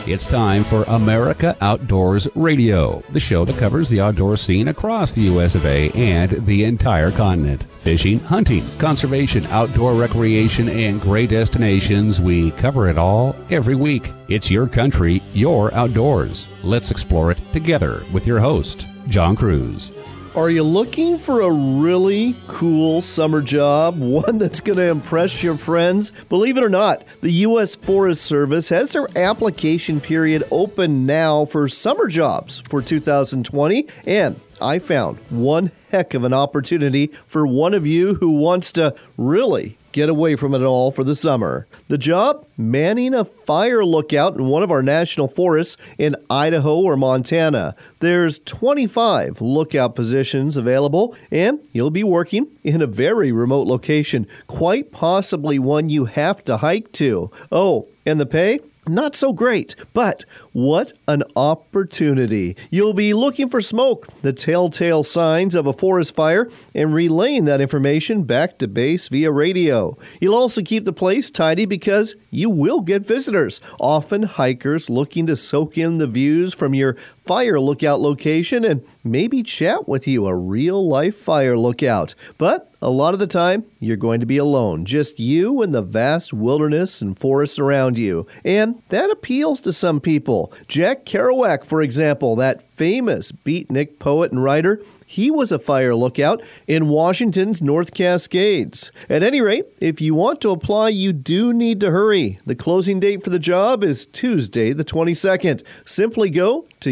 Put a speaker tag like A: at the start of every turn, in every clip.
A: It's time for America Outdoors Radio, the show that covers the outdoor scene across the U.S. of A. and the entire continent. Fishing, hunting, conservation, outdoor recreation, and great destinations. We cover it all every week. It's your country, your outdoors. Let's explore it together with your host, John Cruz.
B: Are you looking for a really cool summer job? One that's going to impress your friends? Believe it or not, the U.S. Forest Service has their application period open now for summer jobs for 2020, and I found one heck of an opportunity for one of you who wants to really get away from it all for the summer. The job? Manning a fire lookout in one of our national forests in Idaho or Montana. There's 25 lookout positions available, and you'll be working in a very remote location, quite possibly one you have to hike to. Oh, and the pay? Not so great, but what an opportunity. You'll be looking for smoke, the telltale signs of a forest fire, and relaying that information back to base via radio. You'll also keep the place tidy because you will get visitors, often hikers looking to soak in the views from your fire lookout location and maybe chat with you, a real-life fire lookout. But a lot of the time, you're going to be alone, just you and the vast wilderness and forests around you. And that appeals to some people. Jack Kerouac, for example, that famous beatnik poet and writer, he was a fire lookout in Washington's North Cascades. At any rate, if you want to apply, you do need to hurry. The closing date for the job is Tuesday, the 22nd. Simply go to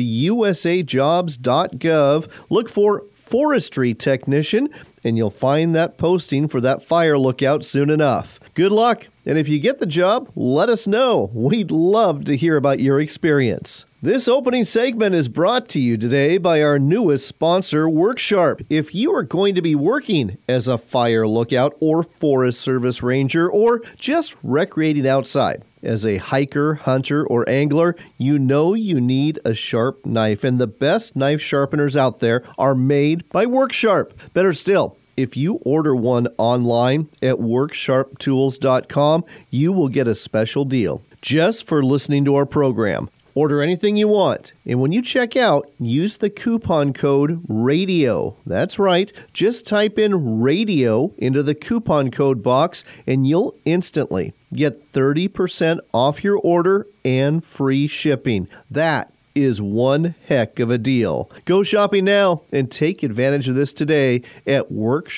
B: usajobs.gov, look for forestry technician, and you'll find that posting for that fire lookout soon enough. Good luck, and if you get the job, let us know. We'd love to hear about your experience. This opening segment is brought to you today by our newest sponsor, WorkSharp. If you are going to be working as a fire lookout or Forest Service ranger or just recreating outside, as a hiker, hunter, or angler, you know you need a sharp knife, and the best knife sharpeners out there are made by WorkSharp. Better still, if you order one online at WorkSharpTools.com, you will get a special deal just for listening to our program. Order anything you want, and when you check out, use the coupon code RADIO. That's right, just type in RADIO into the coupon code box, and you'll instantly get 30% off your order and free shipping. That is one heck of a deal. Go shopping now and take advantage of this today at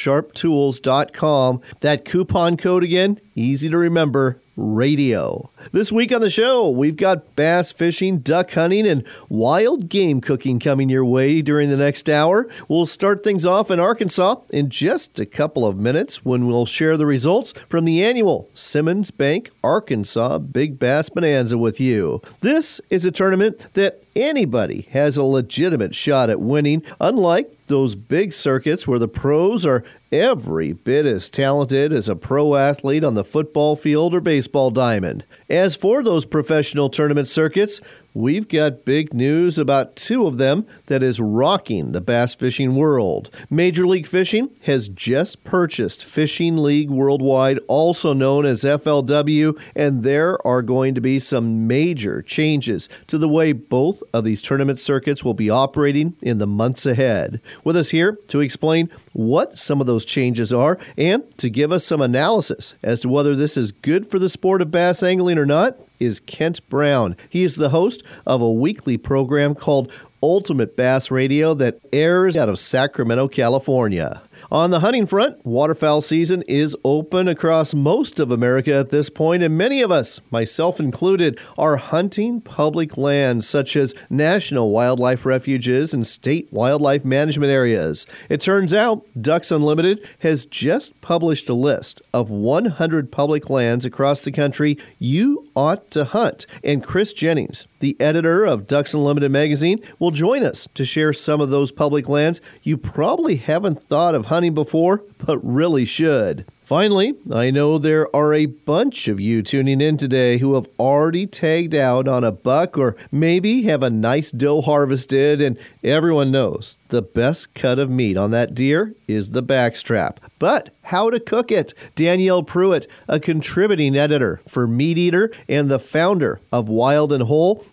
B: WorkSharpTools.com. That coupon code again, easy to remember, Radio. This week on the show, we've got bass fishing, duck hunting, and wild game cooking coming your way during the next hour. We'll start things off in Arkansas in just a couple of minutes when we'll share the results from the annual Simmons Bank Arkansas Big Bass Bonanza with you. This is a tournament that anybody has a legitimate shot at winning, unlike those big circuits where the pros are every bit as talented as a pro athlete on the football field or baseball diamond. As for those professional tournament circuits, we've got big news about two of them that is rocking the bass fishing world. Major League Fishing has just purchased Fishing League Worldwide, also known as FLW, and there are going to be some major changes to the way both of these tournament circuits will be operating in the months ahead. With us here to explain what some of those changes are and to give us some analysis as to whether this is good for the sport of bass angling or not is Kent Brown. He is the host of a weekly program called Ultimate Bass Radio that airs out of Sacramento, California. On the hunting front, waterfowl season is open across most of America at this point, and many of us, myself included, are hunting public lands such as national wildlife refuges and state wildlife management areas. It turns out Ducks Unlimited has just published a list of 100 public lands across the country you ought to hunt, and Chris Jennings, the editor of Ducks Unlimited magazine, will join us to share some of those public lands you probably haven't thought of hunting before, but really should. Finally, I know there are a bunch of you tuning in today who have already tagged out on a buck or maybe have a nice doe harvested, and everyone knows the best cut of meat on that deer is the backstrap. But how to cook it? Danielle Pruitt, a contributing editor for Meat Eater and the founder of Wild and Whole,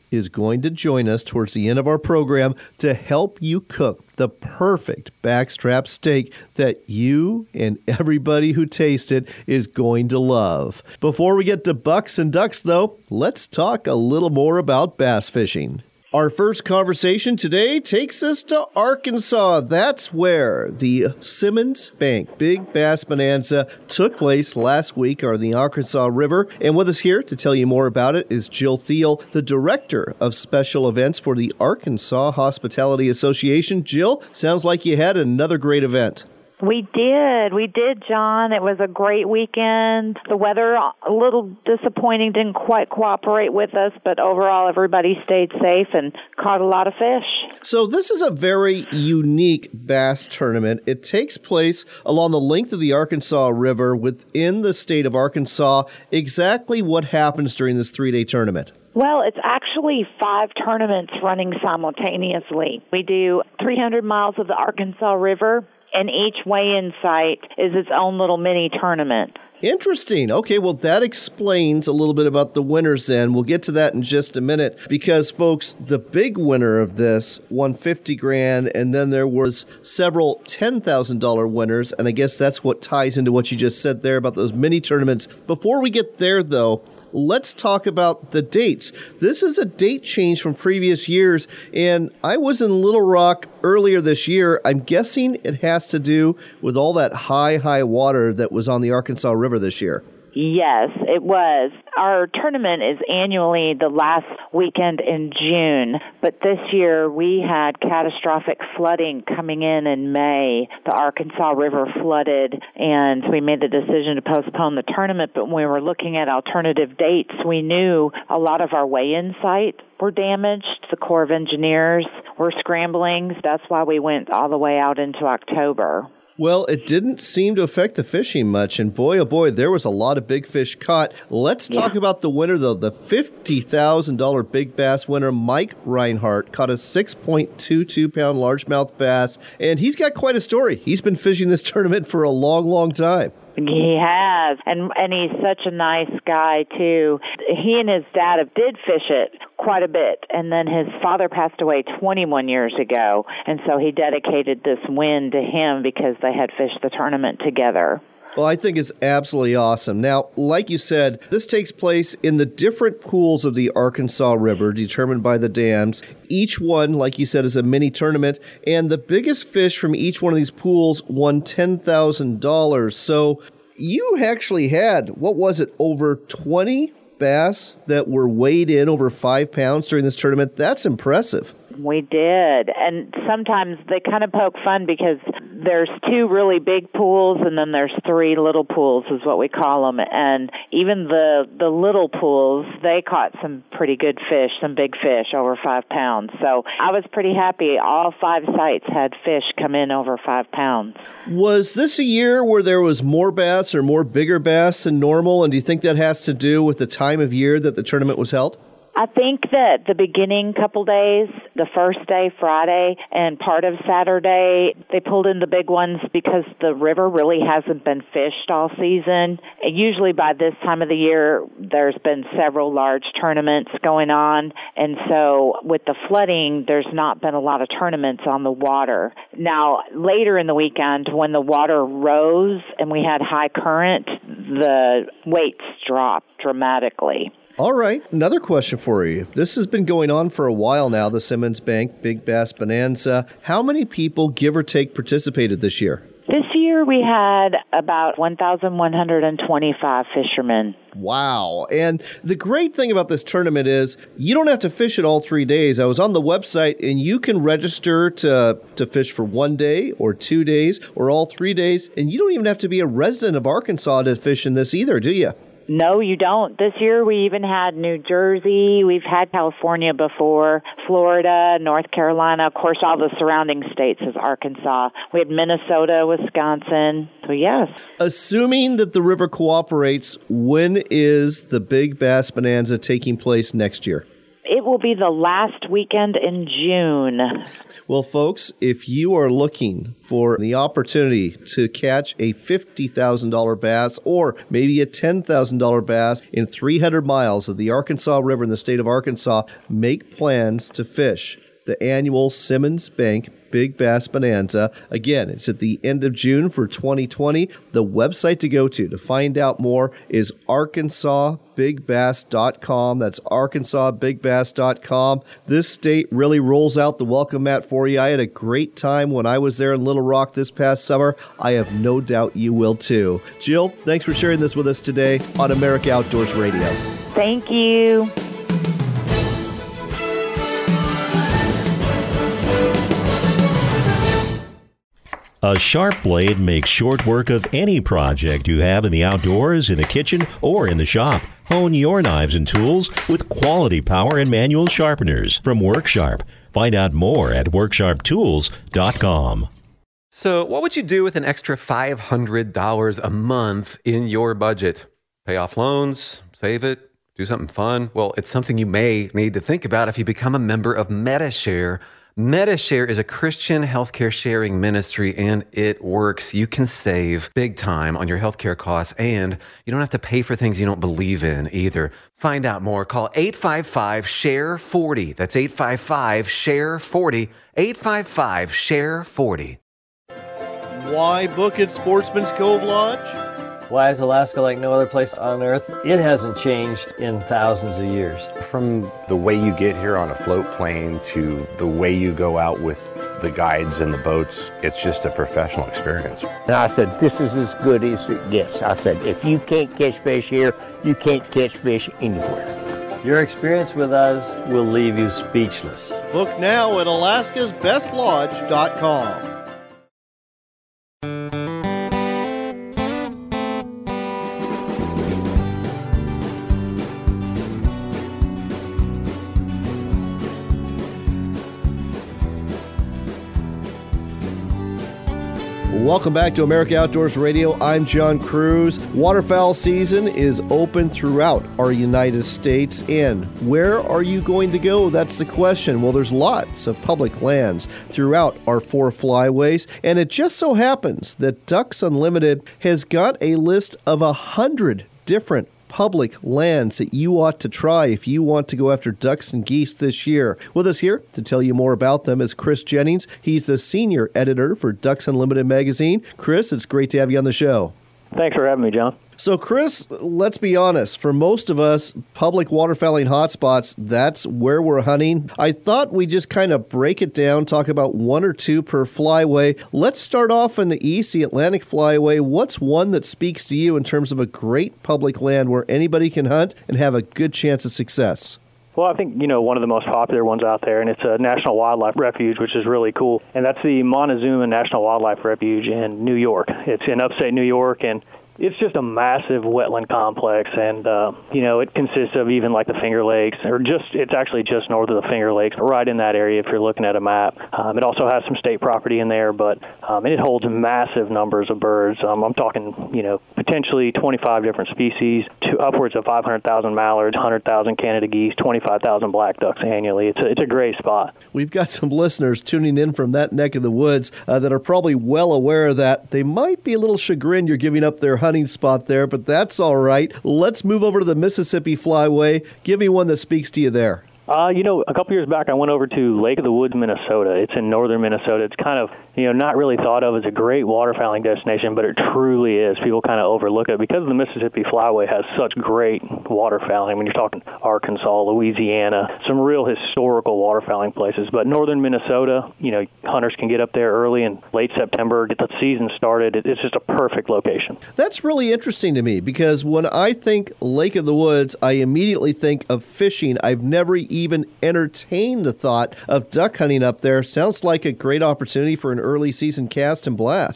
B: is going to join us towards the end of our program to help you cook the perfect backstrap steak that you and everybody who tastes it is going to love. Before we get to bucks and ducks, though, let's talk a little more about bass fishing. Our first conversation today takes us to Arkansas. That's where the Simmons Bank Big Bass Bonanza took place last week on the Arkansas River. And with us here to tell you more about it is Jill Thiel, the Director of Special Events for the Arkansas Hospitality Association. Jill, sounds like you had another great event.
C: We did, John. It was a great weekend. The weather, a little disappointing, didn't quite cooperate with us, but overall everybody stayed safe and caught a lot of fish.
B: So this is a very unique bass tournament. It takes place along the length of the Arkansas River within the state of Arkansas. Exactly what happens during this 3-day tournament?
C: Well, it's actually 5 tournaments running simultaneously. We do 300 miles of the Arkansas River, and each weigh-in site is its own little mini tournament.
B: Interesting. Okay, well, that explains a little bit about the winners then. We'll get to that in just a minute because, folks, the big winner of this won $50,000, and then there was several $10,000 winners, and I guess that's what ties into what you just said there about those mini tournaments. Before we get there, though, let's talk about the dates. This is a date change from previous years, and I was in Little Rock earlier this year. I'm guessing it has to do with all that high water that was on the Arkansas River this year.
C: Yes, it was. Our tournament is annually the last weekend in June, but this year we had catastrophic flooding coming in May. The Arkansas River flooded, and we made the decision to postpone the tournament, but when we were looking at alternative dates, we knew a lot of our weigh-in sites were damaged. The Corps of Engineers were scrambling. That's why we went all the way out into October.
B: Well, it didn't seem to affect the fishing much, and boy, oh boy, there was a lot of big fish caught. Let's talk about the winner, though. The $50,000 big bass winner, Mike Reinhardt, caught a 6.22-pound largemouth bass, and he's got quite a story. He's been fishing this tournament for a long time.
C: He has, and he's such a nice guy, too. He and his dad did fish it quite a bit, and then his father passed away 21 years ago, and so he dedicated this win to him because they had fished the tournament together.
B: Well, I think it's absolutely awesome. Now, like you said, this takes place in the different pools of the Arkansas River determined by the dams. Each one, like you said, is a mini tournament, and the biggest fish from each one of these pools won $10,000. So you actually had, over 20 bass that were weighed in over 5 pounds during this tournament? That's impressive.
C: We did. And sometimes they kind of poke fun because there's 2 really big pools and then there's 3 little pools is what we call them. And even the little pools, they caught some pretty good fish, some big fish over 5 pounds. So I was pretty happy. All 5 sites had fish come in over 5 pounds. Was
B: this a year where there was more bass or more bigger bass than normal? And do you think that has to do with the time of year that the tournament was held?
C: I think that the beginning couple days, the first day, Friday, and part of Saturday, they pulled in the big ones because the river really hasn't been fished all season. And usually by this time of the year, there's been several large tournaments going on. And so with the flooding, there's not been a lot of tournaments on the water. Now, later in the weekend, when the water rose and we had high current, the weights dropped dramatically.
B: All right, another question for you. This has been going on for a while now, the Simmons Bank Big Bass Bonanza. How many people, give or take, participated this year?
C: This year we had about 1,125 fishermen.
B: Wow. And the great thing about this tournament is you don't have to fish it all 3 days. I was on the website, and you can register to fish for 1 day or 2 days or all 3 days, and you don't even have to be a resident of Arkansas to fish in this either, do you?
C: No, you don't. This year we even had New Jersey. We've had California before, Florida, North Carolina. Of course, all the surrounding states is Arkansas. We had Minnesota, Wisconsin. So, yes.
B: Assuming that the river cooperates, when is the Big Bass Bonanza taking place next year?
C: It will be the last weekend in June.
B: Well, folks, if you are looking for the opportunity to catch a $50,000 bass or maybe a $10,000 bass in 300 miles of the Arkansas River in the state of Arkansas, make plans to fish the annual Simmons Bank Big Bass Bonanza. Again, it's at the end of June for 2020. The website to go to find out more is arkansasbigbass.com. That's arkansasbigbass.com. This state really rolls out the welcome mat for you. I had a great time when I was there in Little Rock this past summer. I have no doubt you will too. Jill, thanks for sharing this with us today on America Outdoors Radio.
C: Thank you.
D: A sharp blade makes short work of any project you have in the outdoors, in the kitchen, or in the shop. Hone your knives and tools with quality power and manual sharpeners from WorkSharp. Find out more at WorkSharpTools.com.
E: So what would you do with an extra $500 a month in your budget? Pay off loans, save it, do something fun? Well, it's something you may need to think about if you become a member of Medi-Share. Medi-Share is a Christian healthcare sharing ministry, and it works. You can save big time on your healthcare costs, and you don't have to pay for things you don't believe in either. Find out more. Call 855-SHARE-40. That's 855-SHARE-40. 855-SHARE-40.
B: Why book at Sportsman's Cove Lodge?
F: Why is Alaska like no other place on Earth? It hasn't changed in thousands of years.
G: From the way you get here on a float plane to the way you go out with the guides and the boats, it's just a professional experience.
H: And I said, this is as good as it gets. I said, if you can't catch fish here, you can't catch fish anywhere.
F: Your experience with us will leave you speechless.
B: Book now at alaskasbestlodge.com. Welcome back to America Outdoors Radio. I'm John Cruz. Waterfowl season is open throughout our United States. And where are you going to go? That's the question. Well, there's lots of public lands throughout our 4 flyways. And it just so happens that Ducks Unlimited has got a list of 100 different public lands that you ought to try if you want to go after ducks and geese this year. With us here to tell you more about them is Chris Jennings. He's the senior editor for Ducks Unlimited magazine. Chris, it's great to have you on the show.
I: Thanks for having me, John.
B: So, Chris, let's be honest. For most of us, public waterfowling hotspots, that's where we're hunting. I thought we'd just kind of break it down, talk about 1 or 2 per flyway. Let's start off in the east, the Atlantic Flyway. What's one that speaks to you in terms of a great public land where anybody can hunt and have a good chance of success?
I: Well, I think, one of the most popular ones out there, and it's a National Wildlife Refuge, which is really cool, and that's the Montezuma National Wildlife Refuge in New York. It's in upstate New York, and it's just a massive wetland complex, and, it consists of even like the Finger Lakes, it's actually just north of the Finger Lakes, right in that area if you're looking at a map. It also has some state property in there, but and it holds massive numbers of birds. I'm talking, potentially 25 different species, to upwards of 500,000 mallards, 100,000 Canada geese, 25,000 black ducks annually. It's a great spot.
B: We've got some listeners tuning in from that neck of the woods that are probably well aware of that. They might be a little chagrined you're giving up their hunting spot there, but that's all right. Let's move over to the Mississippi Flyway. Give me one that speaks to you there.
I: A couple years back, I went over to Lake of the Woods, Minnesota. It's in northern Minnesota. It's kind of, not really thought of as a great waterfowling destination, but it truly is. People kind of overlook it because the Mississippi Flyway has such great waterfowling. When you're talking Arkansas, Louisiana, some real historical waterfowling places. But northern Minnesota, hunters can get up there early in late September, get the season started. It's just a perfect location.
B: That's really interesting to me because when I think Lake of the Woods, I immediately think of fishing. I've never even entertained the thought of duck hunting up there. Sounds like a great opportunity for an early season cast and blast.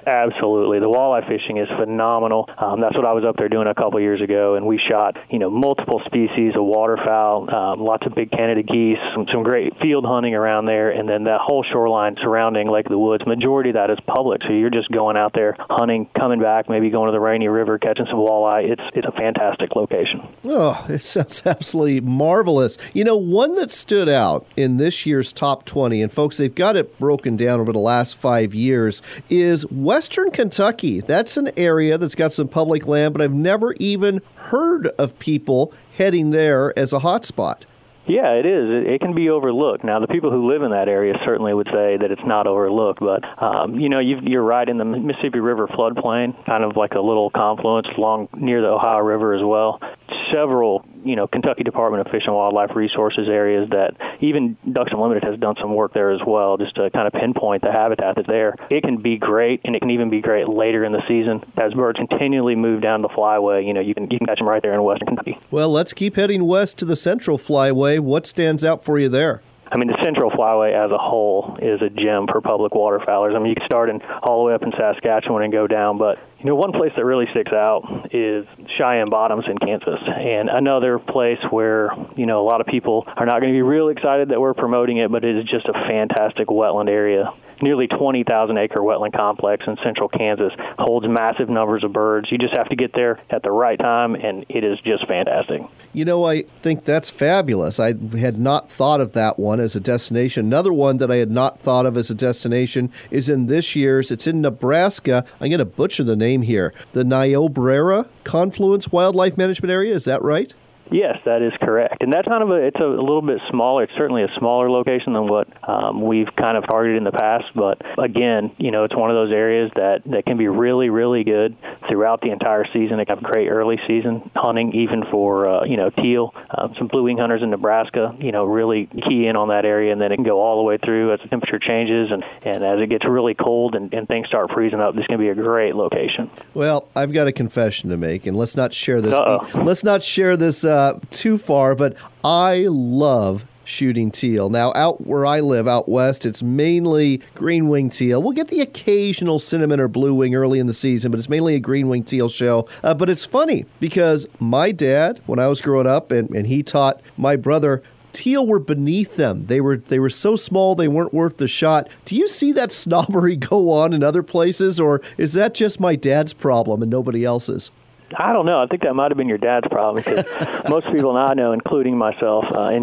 I: Absolutely. The walleye fishing is phenomenal. That's what I was up there doing a couple years ago, and we shot, multiple species of waterfowl, lots of big Canada geese, some great field hunting around there, and then that whole shoreline surrounding Lake of the Woods, majority of that is public, so you're just going out there hunting, coming back, maybe going to the Rainy River, catching some walleye. It's a fantastic location.
B: Oh, it sounds absolutely marvelous. One that stood out in this year's top 20, and folks, they've got it broken down over the last 5 years, is Western Kentucky. That's an area that's got some public land, but I've never even heard of people heading there as a hot spot.
I: Yeah, it is. It can be overlooked. Now, the people who live in that area certainly would say that it's not overlooked, but, you're right in the Mississippi River floodplain, kind of like a little confluence along near the Ohio River as well. Several, Kentucky Department of Fish and Wildlife Resources areas that even Ducks Unlimited has done some work there as well, just to kind of pinpoint the habitat that's there. It can be great, and it can even be great later in the season. As birds continually move down the flyway, you can catch them right there in Western Kentucky.
B: Well, let's keep heading west to the Central Flyway. What stands out for you there?
I: The Central Flyway as a whole is a gem for public waterfowlers. You can start all the way up in Saskatchewan and go down, but one place that really sticks out is Cheyenne Bottoms in Kansas, and another place where a lot of people are not going to be real excited that we're promoting it, but it is just a fantastic wetland area. Nearly 20,000-acre wetland complex in central Kansas holds massive numbers of birds. You just have to get there at the right time, and it is just fantastic.
B: I think that's fabulous. I had not thought of that one as a destination. Another one that I had not thought of as a destination is in this year's. It's in Nebraska. I'm going to butcher the name here. The Niobrara Confluence Wildlife Management Area. Is that right?
I: Yes, that is correct. And that's it's a little bit smaller. It's certainly a smaller location than what we've kind of targeted in the past. But again, it's one of those areas that can be really, really good throughout the entire season. It can have great early season hunting, even for, teal. Some blue wing hunters in Nebraska, really key in on that area. And then it can go all the way through as the temperature changes. And as it gets really cold and things start freezing up, this can be a great location.
B: Well, I've got a confession to make, and let's not share this. Let's not share this too far, but I love shooting teal. Now, out where I live, out west, it's mainly green-winged teal. We'll get the occasional cinnamon or blue-wing early in the season, but it's mainly a green-winged teal show. But it's funny because my dad, when I was growing up, and he taught my brother, teal were beneath them. They were so small they weren't worth the shot. Do you see that snobbery go on in other places, or is that just my dad's problem and nobody else's?
I: I don't know. I think that might have been your dad's problem, because most people I know, including myself,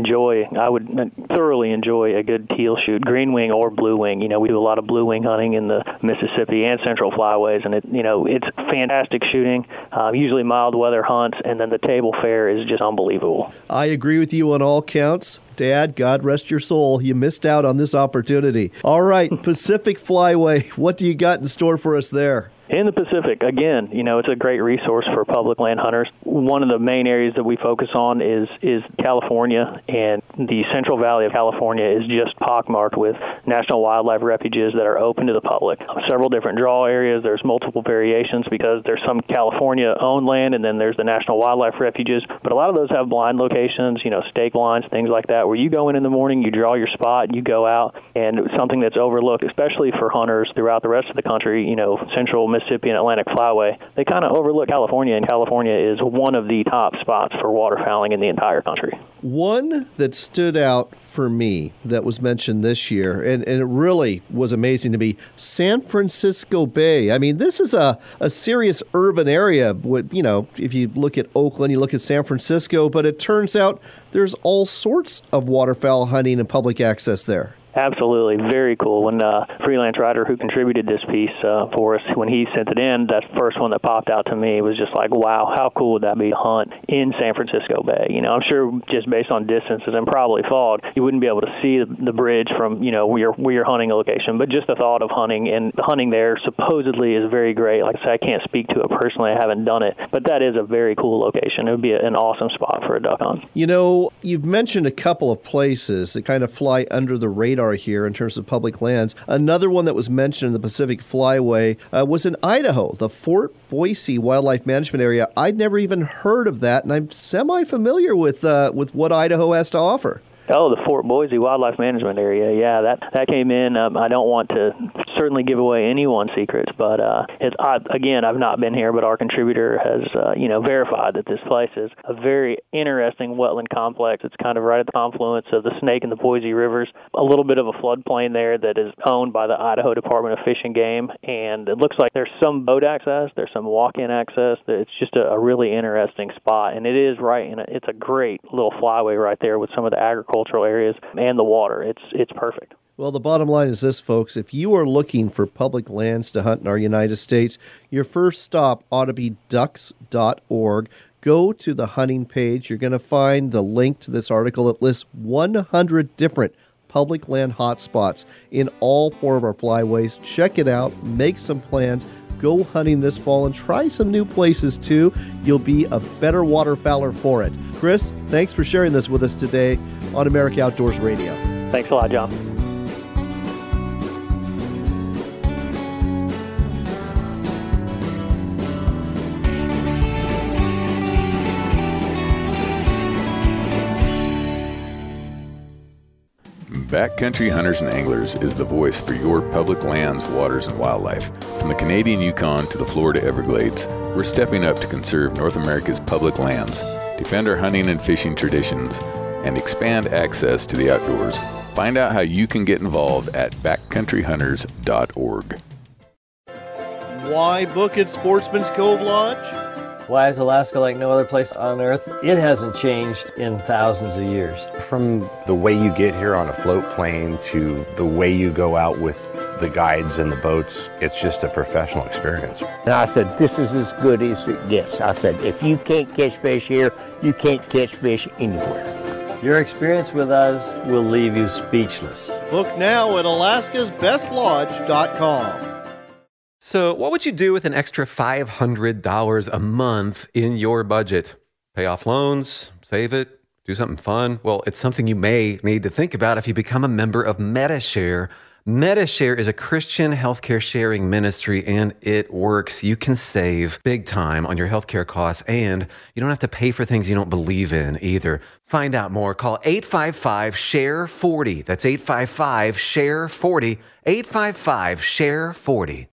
I: I would thoroughly enjoy a good teal shoot, green wing or blue wing. We do a lot of blue wing hunting in the Mississippi and Central Flyways, and it's fantastic shooting, usually mild weather hunts, and then the table fare is just unbelievable.
B: I agree with you on all counts. Dad, God rest your soul. You missed out on this opportunity. All right, Pacific Flyway, what do you got in store for us there?
I: In the Pacific, again, it's a great resource for public land hunters. One of the main areas that we focus on is California, and the Central Valley of California is just pockmarked with national wildlife refuges that are open to the public. Several different draw areas. There's multiple variations because there's some California-owned land, and then there's the national wildlife refuges. But a lot of those have blind locations, stake blinds, things like that, where you go in the morning, you draw your spot, you go out, and something that's overlooked, especially for hunters throughout the rest of the country, Central Mississippi and Atlantic Flyway, they kind of overlook California, and California is one of the top spots for waterfowling in the entire country.
B: One that stood out for me that was mentioned this year, and it really was amazing to me, San Francisco Bay. This is a serious urban area. If you look at Oakland, you look at San Francisco, but it turns out there's all sorts of waterfowl hunting and public access there.
I: Absolutely. Very cool. When freelance writer who contributed this piece for us, when he sent it in, that first one that popped out to me was just like, wow, how cool would that be to hunt in San Francisco Bay? I'm sure just based on distances and probably fog, you wouldn't be able to see the bridge from, where you're hunting a location. But just the thought of hunting, and hunting there supposedly is very great. Like I said, I can't speak to it personally. I haven't done it. But that is a very cool location. It would be an awesome spot for a duck hunt.
B: You've mentioned a couple of places that kind of fly under the radar here in terms of public lands. Another one that was mentioned in the Pacific Flyway was in Idaho, the Fort Boise Wildlife Management Area. I'd never even heard of that, and I'm semi-familiar with what Idaho has to offer.
I: Oh, the Fort Boise Wildlife Management Area. Yeah, that came in. I don't want to certainly give away anyone's secrets, but I've not been here, but our contributor has verified that this place is a very interesting wetland complex. It's kind of right at the confluence of the Snake and the Boise rivers. A little bit of a floodplain there that is owned by the Idaho Department of Fish and Game, and it looks like there's some boat access, there's some walk-in access. It's just a really interesting spot, and it is right, and it's a great little flyway right there with some of the agricultural areas and the water. It's perfect.
B: Well, the bottom line is this, folks. If you are looking for public lands to hunt in our United States, your first stop ought to be ducks.org. Go to the hunting page. You're going to find the link to this article. It lists 100 different public land hotspots in all 4 of our flyways. Check it out. Make some plans. Go hunting this fall and try some new places, too. You'll be a better waterfowler for it. Chris, thanks for sharing this with us today on America Outdoors Radio.
I: Thanks a lot, John.
J: Backcountry Hunters and Anglers is the voice for your public lands, waters, and wildlife. From the Canadian Yukon to the Florida Everglades, we're stepping up to conserve North America's public lands, defend our hunting and fishing traditions, and expand access to the outdoors. Find out how you can get involved at backcountryhunters.org.
B: Why book at Sportsman's Cove Lodge?
F: Why is Alaska like no other place on Earth? It hasn't changed in thousands of years.
G: From the way you get here on a float plane to the way you go out with the guides and the boats, it's just a professional experience.
H: And I said, this is as good as it gets. I said, if you can't catch fish here, you can't catch fish anywhere.
F: Your experience with us will leave you speechless.
B: Book now at alaskasbestlodge.com.
E: So what would you do with an extra $500 a month in your budget? Pay off loans, save it, do something fun? Well, it's something you may need to think about if you become a member of Medi-Share. Medi-Share is a Christian healthcare sharing ministry, and it works. You can save big time on your healthcare costs, and you don't have to pay for things you don't believe in either. Find out more. Call 855-SHARE-40. That's 855-SHARE-40. 855-SHARE-40.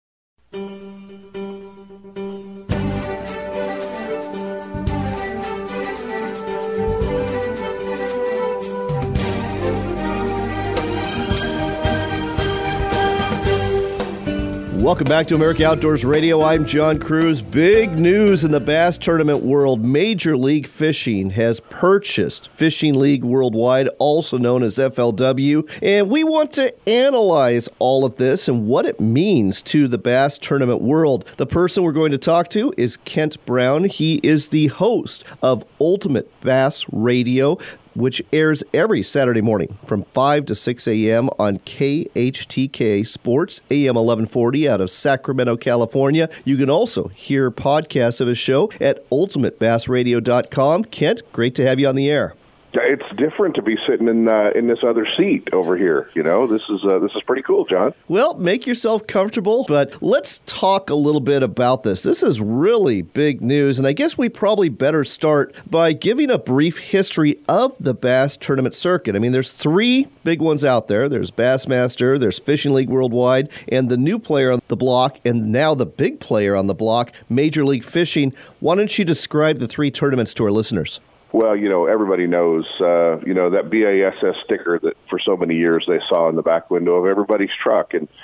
B: Welcome back to America Outdoors Radio. I'm John Cruz. Big news in the bass tournament world. Major League Fishing has purchased Fishing League Worldwide, also known as FLW, and we want to analyze all of this and what it means to the bass tournament world. The person we're going to talk to is Kent Brown. He is the host of Ultimate Bass Radio, which airs every Saturday morning from 5 to 6 a.m. on KHTK Sports, AM 1140 out of Sacramento, California. You can also hear podcasts of his show at ultimatebassradio.com. Kent, great to have you on the air.
K: It's different to be sitting in this other seat over here. You know, this is pretty cool, John.
B: Well, make yourself comfortable, but let's talk a little bit about this. This is really big news, and I guess we probably better start by giving a brief history of the bass tournament circuit. I mean, there's 3 big ones out there. There's Bassmaster, there's Fishing League Worldwide, and the new player on the block, and now the big player on the block, Major League Fishing. Why don't you describe the 3 tournaments to our listeners?
K: Well, you know, everybody knows, that BASS sticker that for so many years they saw in the back window of everybody's truck. And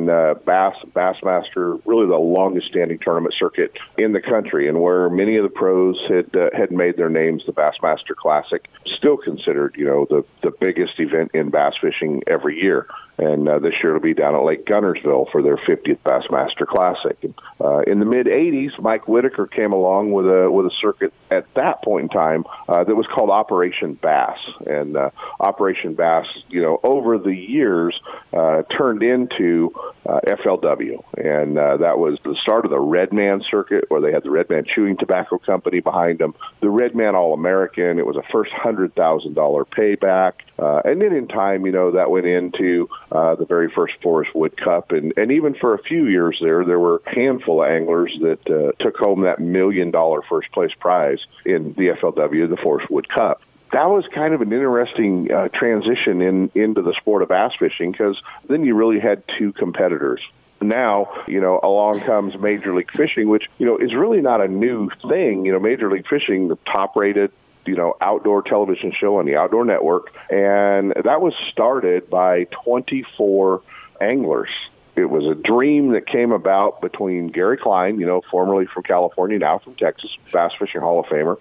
K: Bassmaster, really the longest standing tournament circuit in the country, and where many of the pros had made their names, the Bassmaster Classic, still considered, the biggest event in bass fishing every year. And this year it'll be down at Lake Gunnersville for their 50th Bassmaster Classic. In the mid-'80s, Mike Whitaker came along with a circuit at that point in time that was called Operation Bass. And Operation Bass, over the years turned into FLW. And that was the start of the Redman circuit, where they had the Redman Chewing Tobacco Company behind them, the Redman All-American. It was a first $100,000 payback. And then in time, that went into the very first Forrest Wood Cup. And even for a few years there were a handful of anglers that took home that $1 million first place prize in the FLW, the Forrest Wood Cup. that was kind of an interesting transition into the sport of bass fishing, because then you really had two competitors. Now, along comes Major League Fishing, which, is really not a new thing. Major League Fishing, the top-rated, outdoor television show on the Outdoor Network, and that was started by 24 anglers. It was a dream that came about between Gary Klein, formerly from California, now from Texas, Bass Fishing Hall of Famer,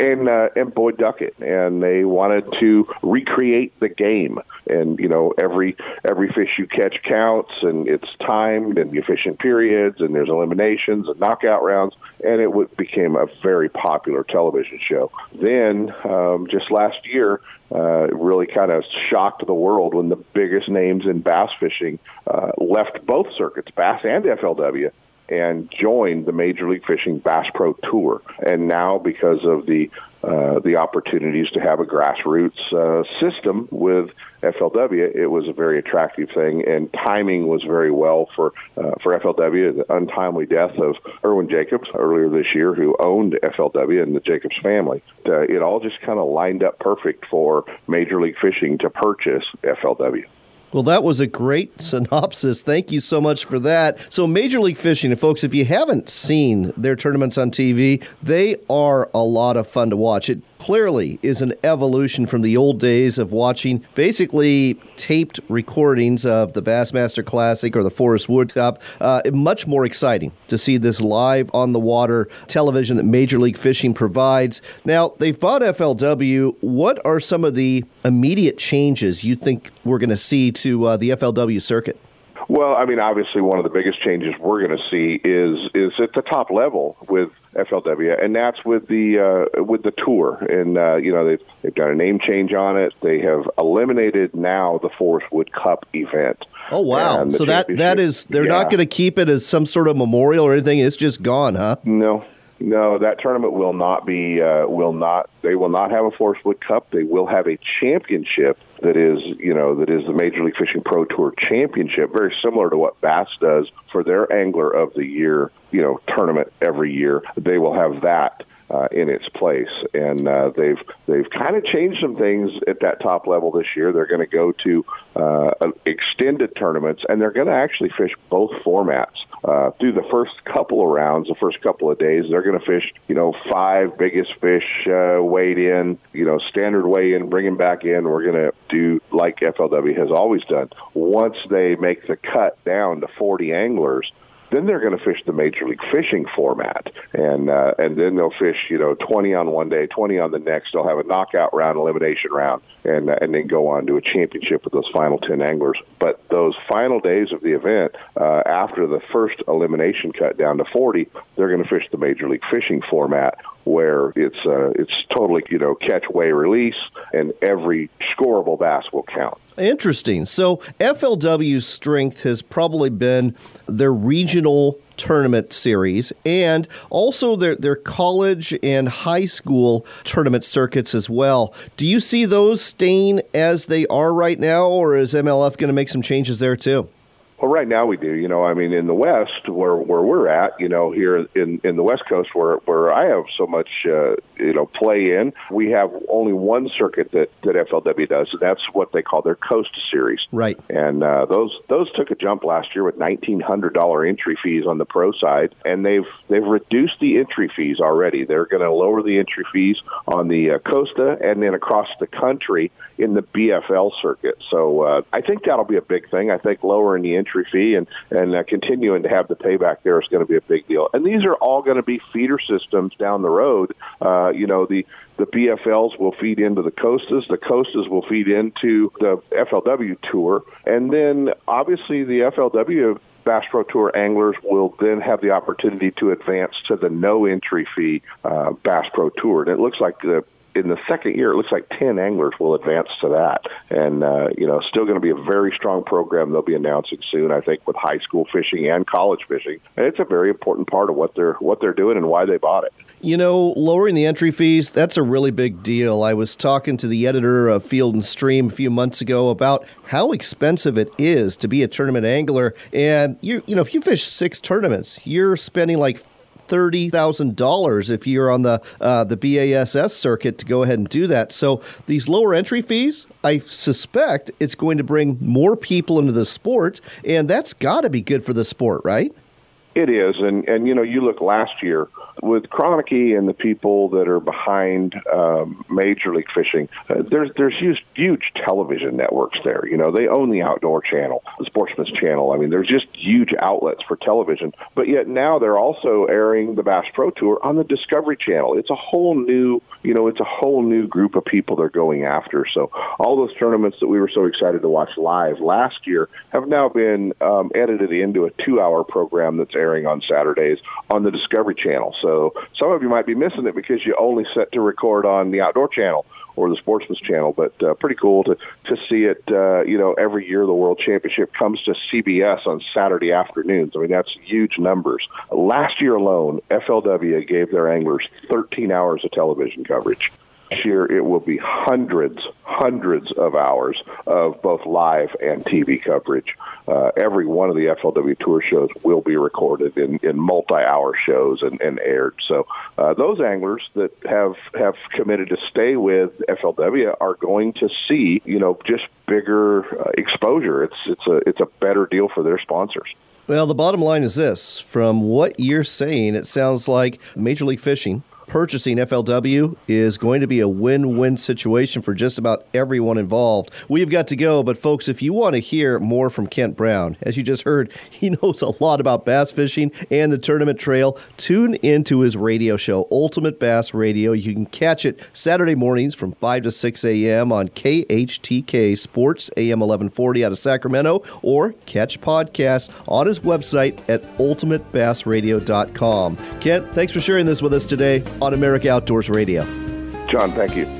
K: and Boyd Duckett. And they wanted to recreate the game. And, every fish you catch counts, and it's timed, and you fish in periods, and there's eliminations and knockout rounds. And it became a very popular television show. Then, just last year, it really kind of shocked the world when the biggest names in bass fishing left both circuits, Bass and FLW, and joined the Major League Fishing Bass Pro Tour. And now, because of the opportunities to have a grassroots system with FLW, it was a very attractive thing, and timing was very well for FLW. The untimely death of Irwin Jacobs earlier this year, who owned FLW and the Jacobs family. It all just kind of lined up perfect for Major League Fishing to purchase FLW.
B: Well, that was a great synopsis. Thank you so much for that. So Major League Fishing, and folks, if you haven't seen their tournaments on TV, they are a lot of fun to watch. It clearly is an evolution from the old days of watching basically taped recordings of the Bassmaster Classic or the Forrest Wood Cup. Much more exciting to see this live on the water television that Major League Fishing provides. Now, they've bought FLW. What are some of the immediate changes you think we're going to see to the FLW circuit?
K: Well, obviously one of the biggest changes we're going to see is at the top level with FLW, and that's with the tour. And they've done a name change on it. They have eliminated now the Forrest Wood Cup event.
B: Oh wow! So that is they're not going to keep it as some sort of memorial or anything. It's just gone, huh?
K: No, that tournament will not be. They will not have a Forrest Wood Cup. They will have a championship that is the Major League Fishing Pro Tour Championship, very similar to what Bass does for their Angler of the Year, tournament every year. They will have that in its place, and they've kind of changed some things at that top level this year. They're going to go to extended tournaments, and they're going to actually fish both formats through the first couple of rounds. The first couple of days, they're going to fish 5 biggest fish weighed in, standard weigh in, bring them back in. We're going to do like FLW has always done. Once they make the cut down to 40 anglers, then they're going to fish the Major League Fishing format, and then they'll fish 20 on one day, 20 on the next. They'll have a knockout round, elimination round, and then go on to a championship with those final 10 anglers. But those final days of the event, after the first elimination cut down to 40, they're going to fish the Major League Fishing format, where it's totally catch, weigh, release, and every scoreable bass will count.
B: Interesting. So FLW's strength has probably been their regional tournament series and also their college and high school tournament circuits as well. Do you see those staying as they are right now, or is MLF going to make some changes there too?
K: Well, right now we do. In the West, where we're at, here in the West Coast, where I have so much, play in, we have only one circuit that FLW does, and that's what they call their Coast Series.
B: Right.
K: And those took a jump last year with $1,900 entry fees on the pro side, and they've reduced the entry fees already. They're going to lower the entry fees on the Costa and then across the country in the BFL circuit. So I think that'll be a big thing. I think lowering the entry fee and continuing to have the payback there is going to be a big deal. And these are all going to be feeder systems down the road. The BFLs will feed into the Costas. The Costas will feed into the FLW Tour. And then, obviously, the FLW Bass Pro Tour anglers will then have the opportunity to advance to the no-entry fee Bass Pro Tour. And it looks like in the second year, it looks like 10 anglers will advance to that. And, still going to be a very strong program they'll be announcing soon, I think, with high school fishing and college fishing. And it's a very important part of what they're doing and why they bought it.
B: Lowering the entry fees, that's a really big deal. I was talking to the editor of Field and Stream a few months ago about how expensive it is to be a tournament angler. And, if you fish 6 tournaments, you're spending like $30,000 if you're on the BASS circuit to go ahead and do that. So these lower entry fees, I suspect it's going to bring more people into the sport, and that's got to be good for the sport, right?
K: It is, and you look last year with Kroenke and the people that are behind Major League Fishing. There's huge television networks there. They own the Outdoor Channel, the Sportsman's Channel. I mean, there's just huge outlets for television. But yet now they're also airing the Bass Pro Tour on the Discovery Channel. It's a whole new, group of people they're going after. So all those tournaments that we were so excited to watch live last year have now been edited into a 2-hour program that's airing on Saturdays on the Discovery Channel. So some of you might be missing it because you only set to record on the Outdoor Channel or the Sportsman's Channel, but pretty cool to see it. Every year the World Championship comes to CBS on Saturday afternoons. I mean, that's huge numbers. Last year alone, FLW gave their anglers 13 hours of television coverage. This year it will be hundreds of hours of both live and TV coverage. Every one of the FLW Tour shows will be recorded in multi-hour shows and aired. So those anglers that have committed to stay with FLW are going to see, just bigger exposure. It's a better deal for their sponsors.
B: Well, the bottom line is this. From what you're saying, it sounds like Major League Fishing purchasing FLW is going to be a win-win situation for just about everyone involved. We've got to go, but folks, if you want to hear more from Kent Brown, as you just heard, he knows a lot about bass fishing and the tournament trail. Tune into his radio show, Ultimate Bass Radio. You can catch it Saturday mornings from 5 to 6 a.m. on KHTK Sports, AM 1140 out of Sacramento, or catch podcasts on his website at ultimatebassradio.com. Kent, thanks for sharing this with us today on America Outdoors Radio.
K: John, thank you.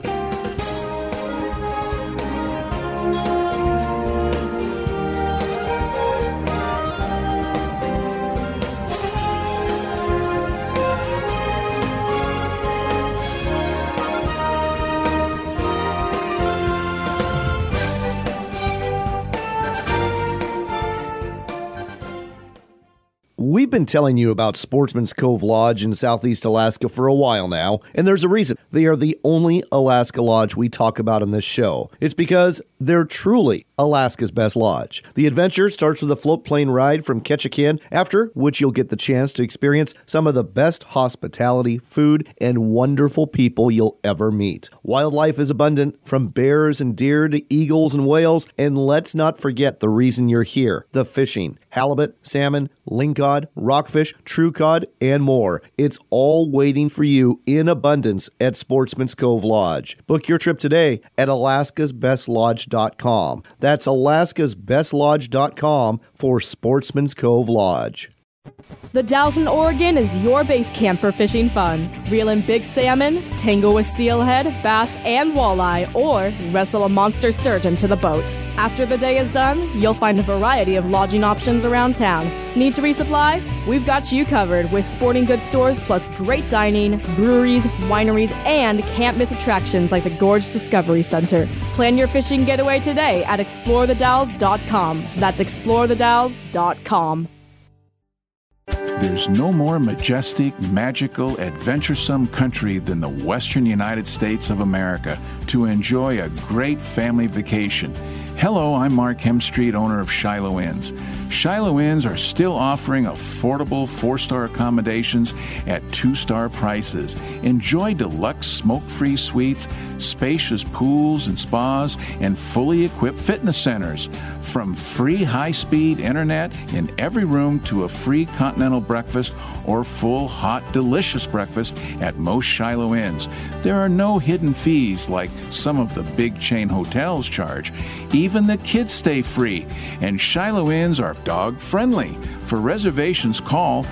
B: We've been telling you about Sportsman's Cove Lodge in Southeast Alaska for a while now, and there's a reason. They are the only Alaska lodge we talk about in this show. It's because they're truly Alaska's best lodge. The adventure starts with a float plane ride from Ketchikan, after which you'll get the chance to experience some of the best hospitality, food, and wonderful people you'll ever meet. Wildlife is abundant, from bears and deer to eagles and whales, and let's not forget the reason you're here, the fishing. Halibut, salmon, lingcod, rockfish, true cod, and more. It's all waiting for you in abundance at Sportsman's Cove Lodge. Book your trip today at alaskasbestlodge.com. That's alaskasbestlodge.com for Sportsman's Cove Lodge.
L: The Dalles in Oregon is your base camp for fishing fun. Reel in big salmon, tangle with steelhead, bass, and walleye, or wrestle a monster sturgeon to the boat. After the day is done, you'll find a variety of lodging options around town. Need to resupply? We've got you covered with sporting goods stores plus great dining, breweries, wineries, and can't-miss attractions like the Gorge Discovery Center. Plan your fishing getaway today at explorethedalles.com. That's explorethedalles.com.
M: There's no more majestic, magical, adventuresome country than the western United States of America to enjoy a great family vacation. Hello, I'm Mark Hemstreet, owner of Shiloh Inns. Shiloh Inns are still offering affordable 4-star accommodations at 2-star prices. Enjoy deluxe smoke-free suites, spacious pools and spas, and fully equipped fitness centers. From free high-speed internet in every room to a free continental breakfast or full, hot, delicious breakfast at most Shiloh Inns. There are no hidden fees like some of the big chain hotels charge. Even the kids stay free, and Shiloh Inns are dog-friendly. For reservations, call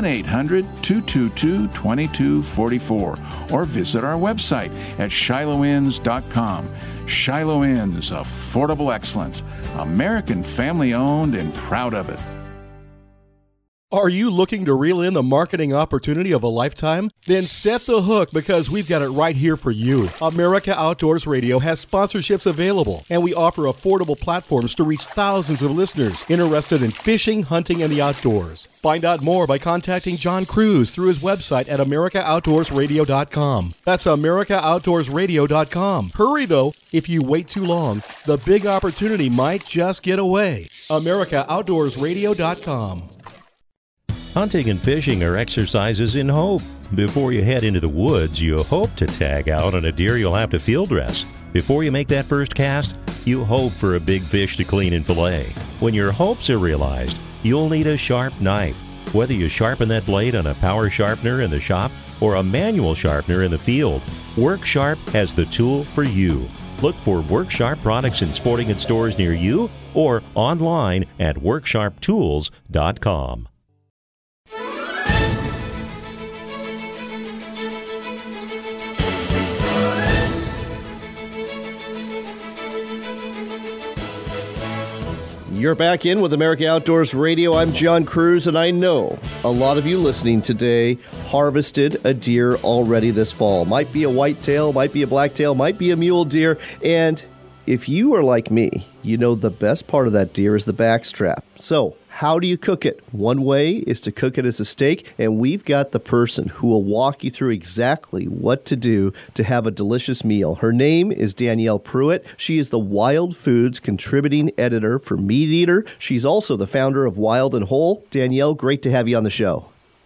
M: 1-800-222-2244 or visit our website at shilohins.com. Shiloh Inns, affordable excellence. American family-owned and proud of it.
N: Are you looking to reel in the marketing opportunity of a lifetime? Then set the hook, because we've got it right here for you. America Outdoors Radio has sponsorships available, and we offer affordable platforms to reach thousands of listeners interested in fishing, hunting, and the outdoors. Find out more by contacting John Cruz through his website at AmericaOutdoorsRadio.com. That's AmericaOutdoorsRadio.com. Hurry, though. If you wait too long, the big opportunity might just get away. AmericaOutdoorsRadio.com.
D: Hunting and fishing are exercises in hope. Before you head into the woods, you hope to tag out on a deer you'll have to field dress. Before you make that first cast, you hope for a big fish to clean and fillet. When your hopes are realized, you'll need a sharp knife. Whether you sharpen that blade on a power sharpener in the shop or a manual sharpener in the field, WorkSharp has the tool for you. Look for WorkSharp products in sporting goods stores near you or online at WorkSharpTools.com.
B: You're back in with America Outdoors Radio. I'm John Cruz, and I know a lot of you listening today harvested a deer already this fall. Might be a whitetail, might be a blacktail, might be a mule deer. And if you are like me, you know the best part of that deer is the backstrap. So how do you cook it? One way is to cook it as a steak, and we've got the person who will walk you through exactly what to do to have a delicious meal. Her name is Danielle Pruitt. She is the Wild Foods contributing editor for Meat Eater. She's also the founder of Wild and Whole. Danielle, great to have you on the show.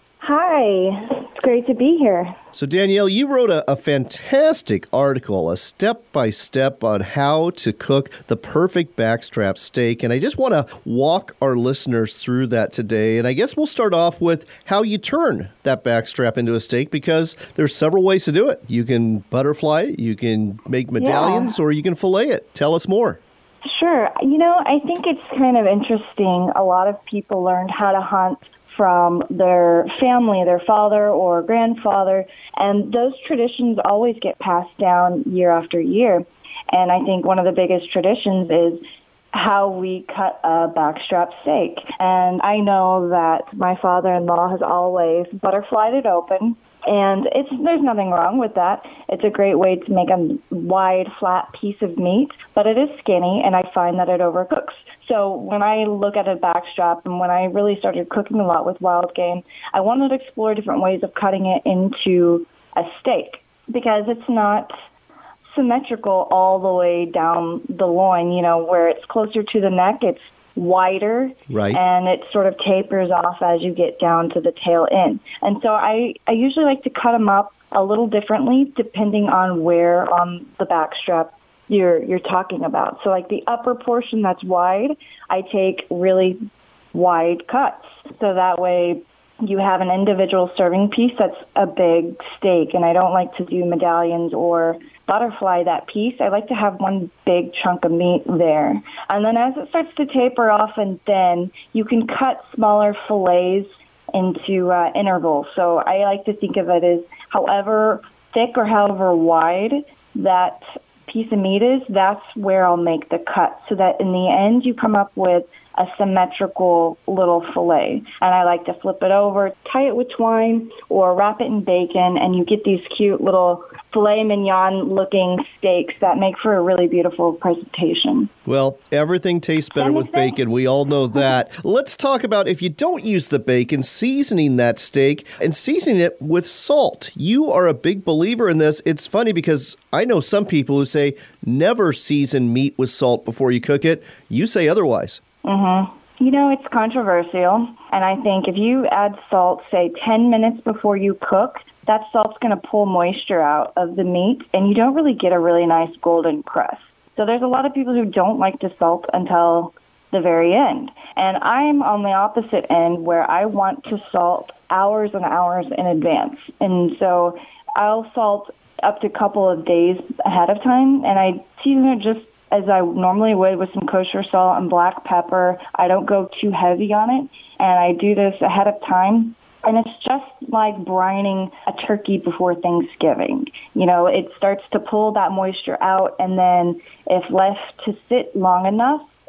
O: Hi, it's great to be here.
B: So Danielle, you wrote a fantastic article, a step-by-step on how to cook the perfect backstrap steak, and I just want to walk our listeners through that today. And I guess we'll start off with how you turn that backstrap into a steak, because there's several ways to do it. You can butterfly it, you can make medallions, or you can fillet it. Tell us more.
O: Sure. I think it's kind of interesting. A lot of people learned how to hunt from their family, their father or grandfather, and those traditions always get passed down year after year. And I think one of the biggest traditions is how we cut a backstrap steak. And I know that my father-in-law has always butterflied it open, and there's nothing wrong with that. It's a great way to make a wide, flat piece of meat, but it is skinny, and I find that it overcooks. So when I look at a backstrap, and when I really started cooking a lot with wild game, I wanted to explore different ways of cutting it into a steak, because it's not symmetrical all the way down the loin, where it's closer to the neck, it's wider, right, and it sort of tapers off as you get down to the tail end. And so I usually like to cut them up a little differently depending on where on the backstrap you're talking about. So like the upper portion that's wide, I take really wide cuts. So that way you have an individual serving piece that's a big steak, and I don't like to do medallions or butterfly that piece. I like to have one big chunk of meat there. And then as it starts to taper off and thin, you can cut smaller fillets into intervals. So I like to think of it as however thick or however wide that piece of meat is, that's where I'll make the cut, so that in the end you come up with a symmetrical little fillet. And I like to flip it over, tie it with twine, or wrap it in bacon, and you get these cute little filet mignon looking steaks that make for a really beautiful presentation.
B: Well, everything tastes better with bacon. We all know that. Let's talk about, if you don't use the bacon, seasoning that steak and seasoning it with salt. You are a big believer in this. It's funny because I know some people who say never season meat with salt before you cook it. You say otherwise.
O: Mm-hmm. It's controversial, and I think if you add salt, say 10 minutes before you cook, that salt's going to pull moisture out of the meat, and you don't really get a really nice golden crust. So there's a lot of people who don't like to salt until the very end. And I'm on the opposite end, where I want to salt hours and hours in advance. And so I'll salt up to a couple of days ahead of time, and I season it just as I normally would with some kosher salt and black pepper. I don't go too heavy on it, and I do this ahead of time. And it's just like brining a turkey before Thanksgiving. It starts to pull that moisture out, and then if left to sit long enough,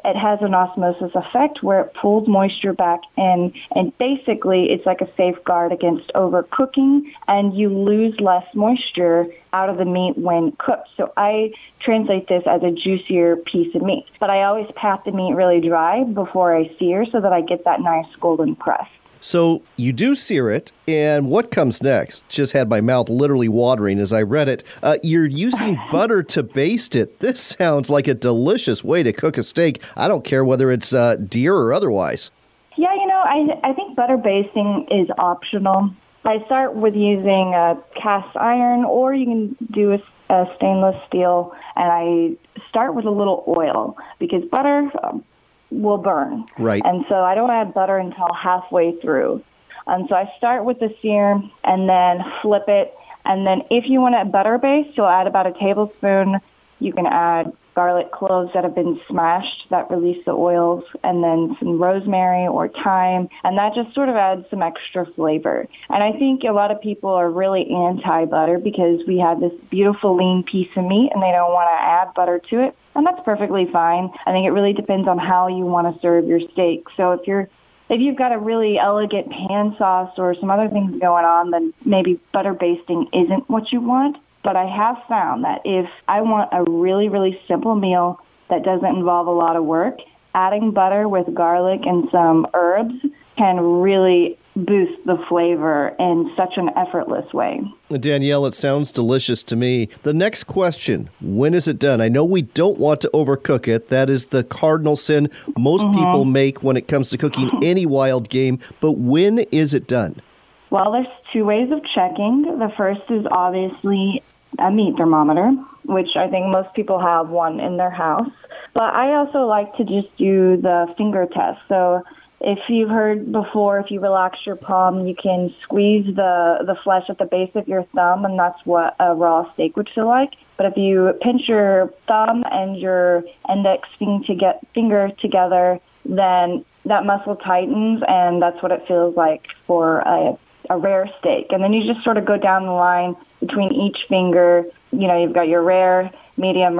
O: it has an osmosis effect where it pulls moisture back in, and basically it's like a safeguard against overcooking, and you lose less moisture out of the meat when cooked. So I translate this as a juicier piece of meat. But I always pat the meat really dry before I sear so that I get that nice golden crust.
B: So you do sear it, and what comes next? Just had my mouth literally watering as I read it. You're using butter to baste it. This sounds like a delicious way to cook a steak. I don't care whether it's deer or otherwise.
O: Yeah, I think butter basting is optional. I start with using a cast iron, or you can do a stainless steel, and I start with a little oil because butter will burn.
B: Right.
O: And so I don't add butter until halfway through. And so I start with the sear and then flip it. And then if you want to butter baste, you'll add about a tablespoon. You can add garlic cloves that have been smashed that release the oils, and then some rosemary or thyme. And that just sort of adds some extra flavor. And I think a lot of people are really anti-butter because we have this beautiful lean piece of meat and they don't want to add butter to it. And that's perfectly fine. I think it really depends on how you want to serve your steak. So if you've got a really elegant pan sauce or some other things going on, then maybe butter basting isn't what you want. But I have found that if I want a really, really simple meal that doesn't involve a lot of work, adding butter with garlic and some herbs can really boost the flavor in such an effortless way.
B: Danielle, it sounds delicious to me. The next question, when is it done? I know we don't want to overcook it. That is the cardinal sin most people make when it comes to cooking any wild game. But when is it done?
O: Well, there's two ways of checking. The first is obviously a meat thermometer, which I think most people have one in their house. But I also like to just do the finger test. So if you've heard before, if you relax your palm, you can squeeze the flesh at the base of your thumb, and that's what a raw steak would feel like. But if you pinch your thumb and your index finger together, then that muscle tightens, and that's what it feels like for a rare steak. And then you just sort of go down the line between each finger. You've got your rare, medium,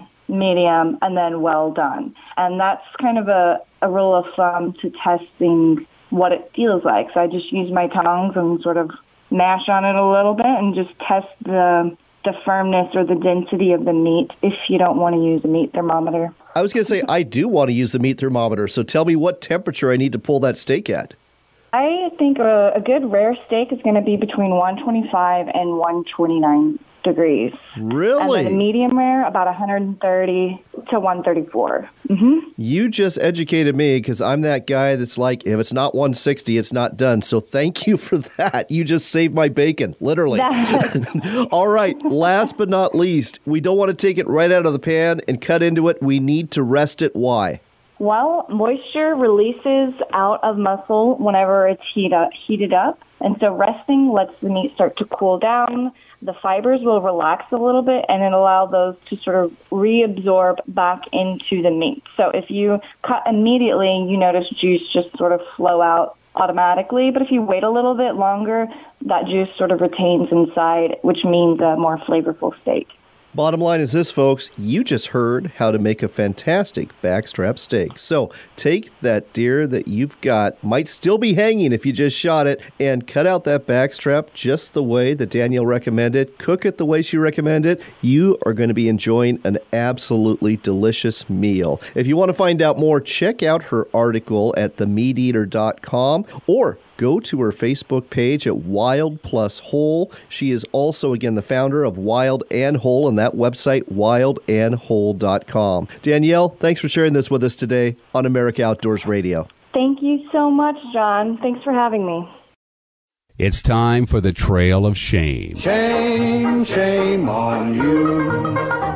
O: and then well done. And that's kind of a rule of thumb to testing what it feels like. So I just use my tongs and sort of mash on it a little bit and just test the firmness or the density of the meat if you don't want to use a meat thermometer.
B: I was going to say, I do want to use the meat thermometer. So tell me what temperature I need to pull that steak at.
O: I think a good rare steak is going to be between 125 and 129 degrees.
B: Really?
O: And then a medium rare, about 130 to 134.
B: You just educated me because I'm that guy that's like, if it's not 160, it's not done. So thank you for that. You just saved my bacon, literally. All right. Last but not least, we don't want to take it right out of the pan and cut into it. We need to rest it. Why?
O: Well, moisture releases out of muscle whenever it's heated up. And so resting lets the meat start to cool down. The fibers will relax a little bit, and it allows those to sort of reabsorb back into the meat. So if you cut immediately, you notice juice just sort of flow out automatically. But if you wait a little bit longer, that juice sort of retains inside, which means a more flavorful steak.
B: Bottom line is this, folks. You just heard how to make a fantastic backstrap steak. So take that deer that you've got, might still be hanging if you just shot it, and cut out that backstrap just the way that Danielle recommended. Cook it the way she recommended. You are going to be enjoying an absolutely delicious meal. If you want to find out more, check out her article at themeateater.com or go to her Facebook page at Wild Plus Whole. She is also, again, the founder of Wild and Whole, and that website, wildandwhole.com. Danielle, thanks for sharing this with us today on America Outdoors Radio.
O: Thank you so much, John. Thanks for having me.
A: It's time for the Trail of Shame.
P: Shame, shame on you.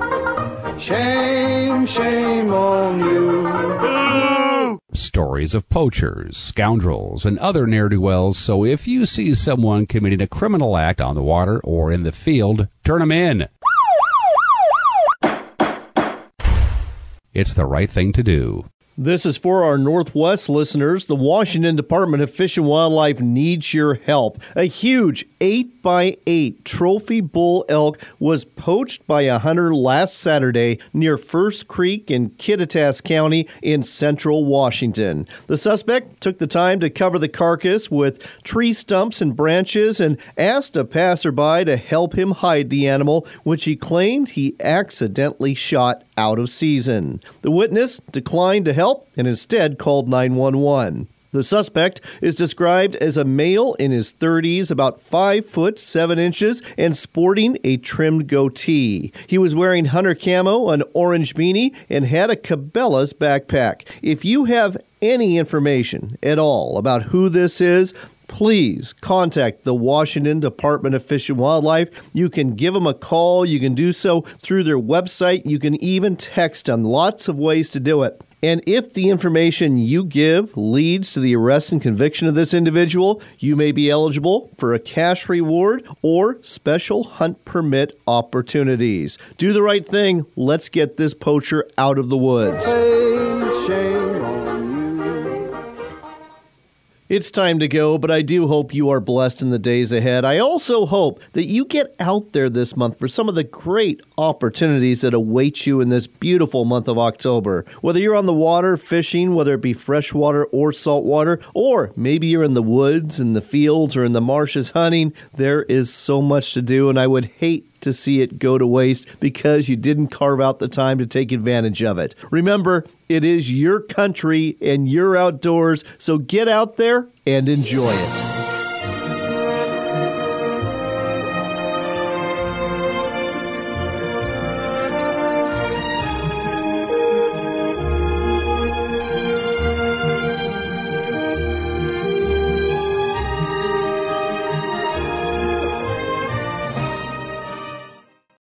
P: Shame, shame on you.
A: Stories of poachers, scoundrels, and other ne'er-do-wells, so if you see someone committing a criminal act on the water or in the field, turn them in. It's the right thing to do.
B: This is for our Northwest listeners. The Washington Department of Fish and Wildlife needs your help. A huge 8x8 trophy bull elk was poached by a hunter last Saturday near First Creek in Kittitas County in central Washington. The suspect took the time to cover the carcass with tree stumps and branches and asked a passerby to help him hide the animal, which he claimed he accidentally shot out of season. The witness declined to help and instead called 911. The suspect is described as a male in his 30s, about 5 foot 7 inches, and sporting a trimmed goatee. He was wearing hunter camo, an orange beanie, and had a Cabela's backpack. If you have any information at all about who this is, please contact the Washington Department of Fish and Wildlife. You can give them a call. You can do so through their website. You can even text them. Lots of ways to do it. And if the information you give leads to the arrest and conviction of this individual, you may be eligible for a cash reward or special hunt permit opportunities. Do the right thing. Let's get this poacher out of the woods.
P: Shame on you.
B: It's time to go, but I do hope you are blessed in the days ahead. I also hope that you get out there this month for some of the great opportunities that await you in this beautiful month of October. Whether you're on the water fishing, whether it be freshwater or saltwater, or maybe you're in the woods, in the fields, or in the marshes hunting, there is so much to do, and I would hate to see it go to waste because you didn't carve out the time to take advantage of it. Remember, it is your country and your outdoors, so get out there and enjoy it.